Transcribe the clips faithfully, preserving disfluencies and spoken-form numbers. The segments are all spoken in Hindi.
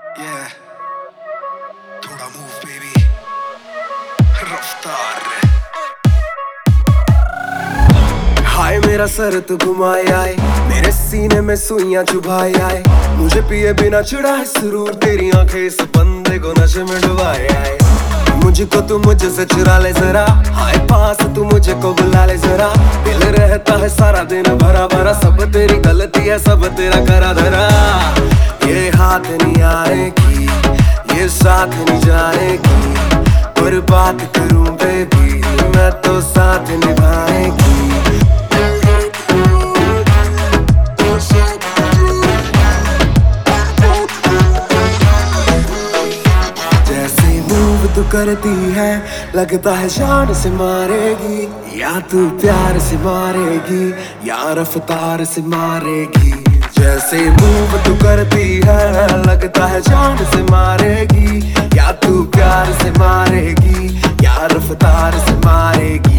Yeah, थोड़ा move baby, रफ्तार। हाय मेरा सर तू घुमाए आए, मेरे सीने में सुइयां चुभाए आए, मुझे पिए बिना चिढ़ाए सुरूर, तेरी आंखें इस बंदे को नशे में डुबाए आए। मुझको तू मुझसे चुरा ले जरा, हाय पास तू मुझे को बुला ले जरा, दिल रहता है सारा दिन भरा भरा, सब तेरी गलती है सब तेरा करा धरा। ये हाथ नहीं आएगी, ये साथ नहीं जाएगी, पर बात करूं बेबी मैं तो साथ निभाएगी। जैसे मूव तू करती है लगता है जान से मारेगी, या तू प्यार से मारेगी या रफ्तार से मारेगी। जैसे मूव तू करती है लगता है जान से मारेगी, या तू प्यार से मारेगी या रफ्तार से मारेगी।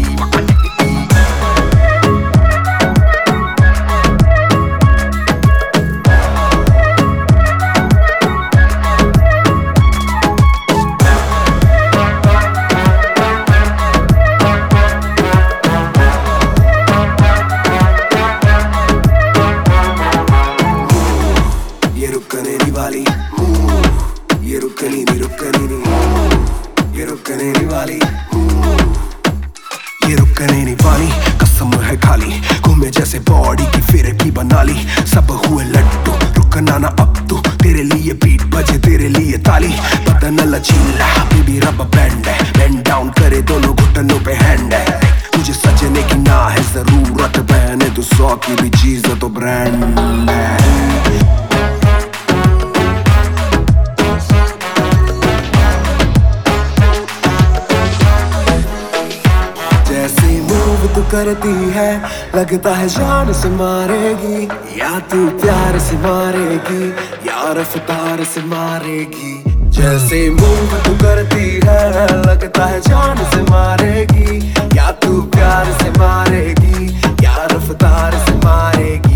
वाली ये रुकनी नहीं रुकनी नहीं, ये रुकने नहीं वाली ये रुकने नहीं वाली, कसम है खाली घूमे जैसे बॉडी की फिर की बना ली, सब हुए लड्डू रुकना ना अब तू, तेरे लिए बीट बजे तेरे लिए ताली, बदन लचीला बेबी रब बैंड है, बेंड डाउन करे दोनों घुटनों पे हैंड है, तुझे सजने की ना है जरूरत, पहने तू सौ की भी चीज तो ब्रांड है। तू करती है लगता है जान से मारेगी, या तू प्यार से मारेगी या रफ्तार से मारेगी। जैसे मूव तू करती है लगता है जान से मारेगी, या तू प्यार से मारेगी या रफ्तार से मारेगी।